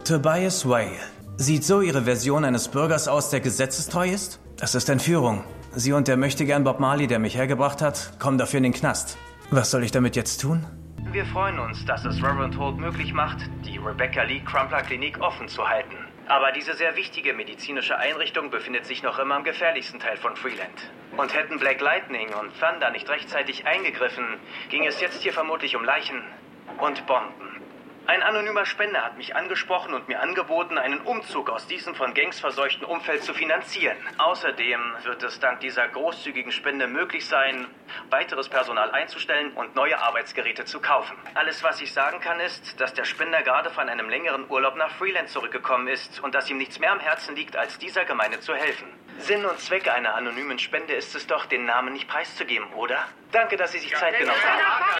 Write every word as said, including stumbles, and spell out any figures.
Tobias Way. Sieht so Ihre Version eines Bürgers aus, der gesetzestreu ist? Das ist Entführung. Sie und der Möchtegern Bob Marley, der mich hergebracht hat, kommen dafür in den Knast. Was soll ich damit jetzt tun? Wir freuen uns, dass es Reverend Holt möglich macht, die Rebecca Lee Crumpler Klinik offen zu halten. Aber diese sehr wichtige medizinische Einrichtung befindet sich noch immer im gefährlichsten Teil von Freeland. Und hätten Black Lightning und Thunder nicht rechtzeitig eingegriffen, ging es jetzt hier vermutlich um Leichen und Bomben. Ein anonymer Spender hat mich angesprochen und mir angeboten, einen Umzug aus diesem von Gangs verseuchten Umfeld zu finanzieren. Außerdem wird es dank dieser großzügigen Spende möglich sein, weiteres Personal einzustellen und neue Arbeitsgeräte zu kaufen. Alles, was ich sagen kann, ist, dass der Spender gerade von einem längeren Urlaub nach Freeland zurückgekommen ist und dass ihm nichts mehr am Herzen liegt, als dieser Gemeinde zu helfen. Sinn und Zweck einer anonymen Spende ist es doch, den Namen nicht preiszugeben, oder? Danke, dass Sie sich Zeit genommen haben.